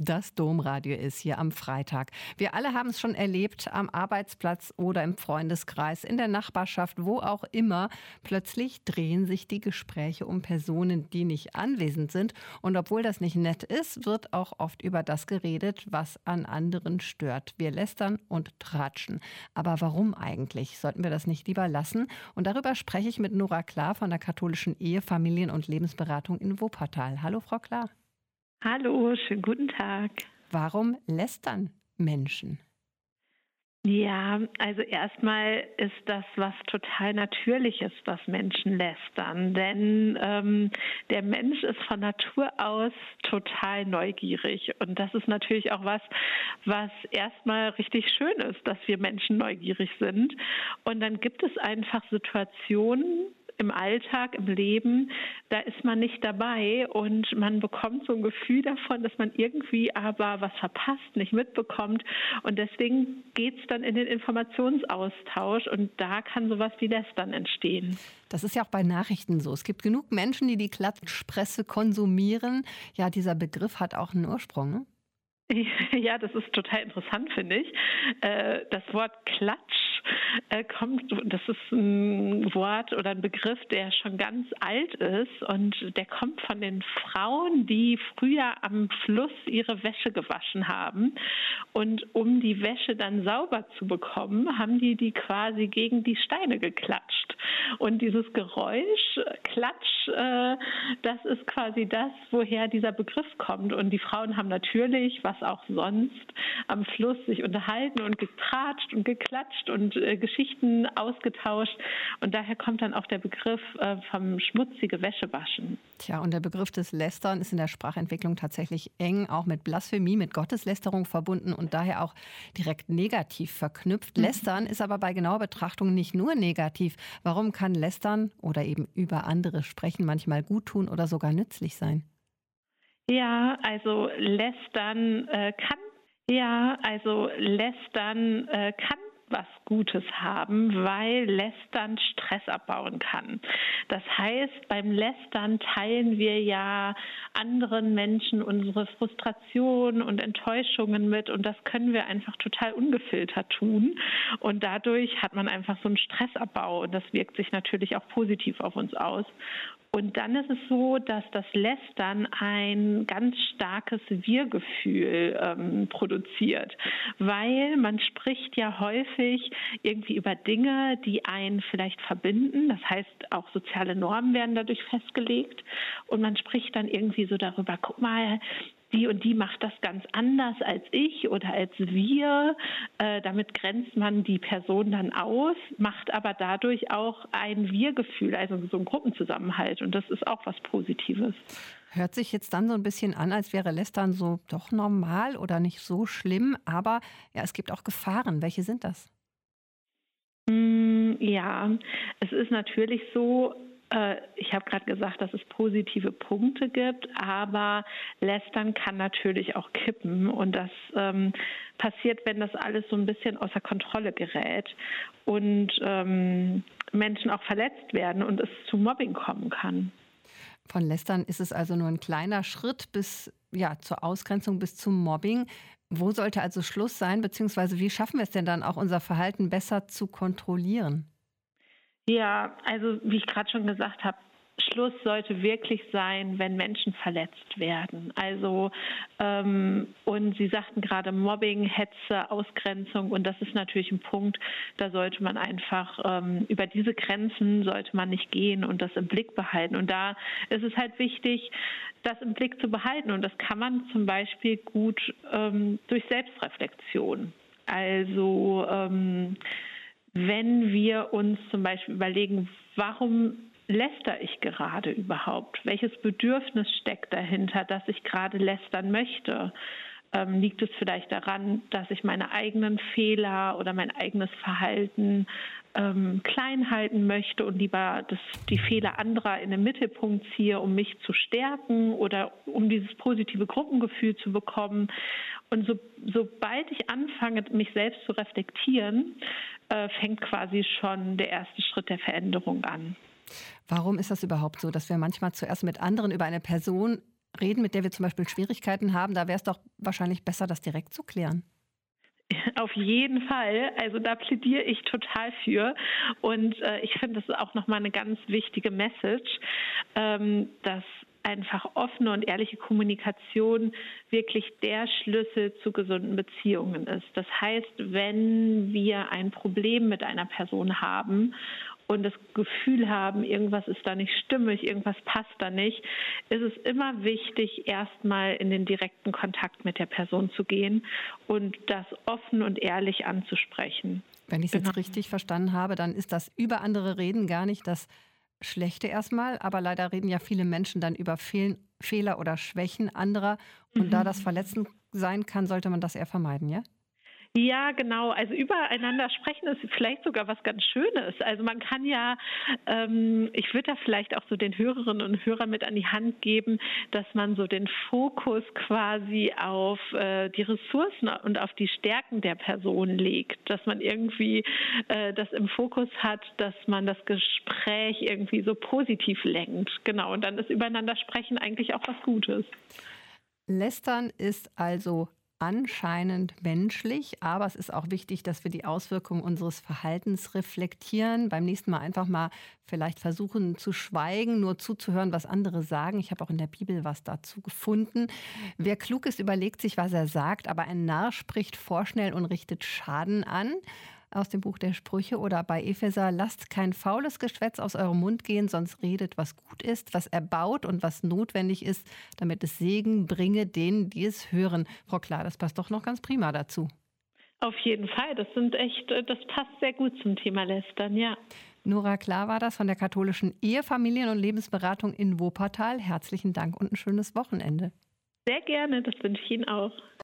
Das Domradio ist hier am Freitag. Wir alle haben es schon erlebt, am Arbeitsplatz oder im Freundeskreis, in der Nachbarschaft, wo auch immer. Plötzlich drehen sich die Gespräche um Personen, die nicht anwesend sind. Und obwohl das nicht nett ist, wird auch oft über das geredet, was an anderen stört. Wir lästern und tratschen. Aber warum eigentlich? Sollten wir das nicht lieber lassen? Und darüber spreche ich mit Nora Klar von der katholischen Ehe-, Familien- und Lebensberatung in Wuppertal. Hallo, Frau Klar. Hallo, schönen guten Tag. Warum lästern Menschen? Ja, also erstmal ist das was total Natürliches, was Menschen lästern. Denn der Mensch ist von Natur aus total neugierig. Und das ist natürlich auch was erstmal richtig schön ist, dass wir Menschen neugierig sind. Und dann gibt es einfach Situationen im Alltag, im Leben, da ist man nicht dabei und man bekommt so ein Gefühl davon, dass man irgendwie aber was verpasst, nicht mitbekommt. Und deswegen geht es dann in den Informationsaustausch und da kann sowas wie Lästern entstehen. Das ist ja auch bei Nachrichten so. Es gibt genug Menschen, die die Klatschpresse konsumieren. Ja, dieser Begriff hat auch einen Ursprung, ne? Ja, das ist total interessant, finde ich. Das Wort Klatsch das ist ein Wort oder ein Begriff, der schon ganz alt ist und der kommt von den Frauen, die früher am Fluss ihre Wäsche gewaschen haben. Und um die Wäsche dann sauber zu bekommen, haben die quasi gegen die Steine geklatscht. Und dieses Geräusch, Klatsch, das ist quasi das, woher dieser Begriff kommt. Und die Frauen haben natürlich, was auch sonst, am Fluss sich unterhalten und getratscht und geklatscht und Geschichten ausgetauscht. Und daher kommt dann auch der Begriff vom schmutzige Wäsche waschen. Tja, und der Begriff des Lästern ist in der Sprachentwicklung tatsächlich eng auch mit Blasphemie, mit Gotteslästerung verbunden und daher auch direkt negativ verknüpft. Lästern ist aber bei genauer Betrachtung nicht nur negativ. Warum kann Lästern oder eben über andere sprechen manchmal gut tun oder sogar nützlich sein? Ja, also Lästern kann was Gutes haben, weil Lästern Stress abbauen kann. Das heißt, beim Lästern teilen wir ja anderen Menschen unsere Frustration und Enttäuschungen mit und das können wir einfach total ungefiltert tun und dadurch hat man einfach so einen Stressabbau und das wirkt sich natürlich auch positiv auf uns aus. Und dann ist es so, dass das Lästern ein ganz starkes Wir-Gefühl produziert, weil man spricht ja häufig irgendwie über Dinge, die einen vielleicht verbinden. Das heißt, auch soziale Normen werden dadurch festgelegt und man spricht dann irgendwie so darüber, guck mal, die und die macht das ganz anders als ich oder als wir. Damit grenzt man die Person dann aus, macht aber dadurch auch ein Wir-Gefühl, also so einen Gruppenzusammenhalt. Und das ist auch was Positives. Hört sich jetzt dann so ein bisschen an, als wäre Lästern so doch normal oder nicht so schlimm. Aber ja, es gibt auch Gefahren. Welche sind das? Ja, es ist natürlich so, ich habe gerade gesagt, dass es positive Punkte gibt, aber Lästern kann natürlich auch kippen und das passiert, wenn das alles so ein bisschen außer Kontrolle gerät und Menschen auch verletzt werden und es zu Mobbing kommen kann. Von Lästern ist es also nur ein kleiner Schritt bis ja, zur Ausgrenzung, bis zum Mobbing. Wo sollte also Schluss sein, beziehungsweise wie schaffen wir es denn dann auch, unser Verhalten besser zu kontrollieren? Ja, also wie ich gerade schon gesagt habe, Schluss sollte wirklich sein, wenn Menschen verletzt werden. Also und Sie sagten gerade Mobbing, Hetze, Ausgrenzung und das ist natürlich ein Punkt, da sollte man einfach über diese Grenzen sollte man nicht gehen und das im Blick behalten. Und da ist es halt wichtig, das im Blick zu behalten und das kann man zum Beispiel gut durch Selbstreflexion. Also wenn wir uns zum Beispiel überlegen, warum lästere ich gerade überhaupt? Welches Bedürfnis steckt dahinter, dass ich gerade lästern möchte? Liegt es vielleicht daran, dass ich meine eigenen Fehler oder mein eigenes Verhalten klein halten möchte und lieber die Fehler anderer in den Mittelpunkt ziehe, um mich zu stärken oder um dieses positive Gruppengefühl zu bekommen? Und sobald ich anfange, mich selbst zu reflektieren, fängt quasi schon der erste Schritt der Veränderung an. Warum ist das überhaupt so, dass wir manchmal zuerst mit anderen über eine Person reden, mit der wir zum Beispiel Schwierigkeiten haben, da wäre es doch wahrscheinlich besser, das direkt zu klären. Auf jeden Fall. Also da plädiere ich total für. Und ich finde, das ist auch nochmal eine ganz wichtige Message, dass einfach offene und ehrliche Kommunikation wirklich der Schlüssel zu gesunden Beziehungen ist. Das heißt, wenn wir ein Problem mit einer Person haben und das Gefühl haben, irgendwas ist da nicht stimmig, irgendwas passt da nicht, ist es immer wichtig, erstmal in den direkten Kontakt mit der Person zu gehen und das offen und ehrlich anzusprechen. Wenn ich es jetzt richtig verstanden habe, dann ist das über andere reden gar nicht das Schlechte erstmal, aber leider reden ja viele Menschen dann über Fehler oder Schwächen anderer. Und da das verletzend sein kann, sollte man das eher vermeiden, ja? Ja, genau. Also übereinander sprechen ist vielleicht sogar was ganz Schönes. Also man kann ja, ich würde da vielleicht auch so den Hörerinnen und Hörern mit an die Hand geben, dass man so den Fokus quasi auf die Ressourcen und auf die Stärken der Person legt. Dass man irgendwie das im Fokus hat, dass man das Gespräch irgendwie so positiv lenkt. Genau. Und dann ist übereinander sprechen eigentlich auch was Gutes. Lästern ist also anscheinend menschlich, aber es ist auch wichtig, dass wir die Auswirkungen unseres Verhaltens reflektieren. Beim nächsten Mal einfach mal vielleicht versuchen zu schweigen, nur zuzuhören, was andere sagen. Ich habe auch in der Bibel was dazu gefunden. Wer klug ist, überlegt sich, was er sagt, aber ein Narr spricht vorschnell und richtet Schaden an. Aus dem Buch der Sprüche oder bei Epheser: Lasst kein faules Geschwätz aus eurem Mund gehen, sonst redet, was gut ist, was erbaut und was notwendig ist, damit es Segen bringe denen, die es hören. Frau Klar, das passt doch noch ganz prima dazu. Auf jeden Fall. Das passt sehr gut zum Thema Lästern, ja. Nora Klar war das von der katholischen Ehefamilien- und Lebensberatung in Wuppertal. Herzlichen Dank und ein schönes Wochenende. Sehr gerne, das wünsche ich Ihnen auch.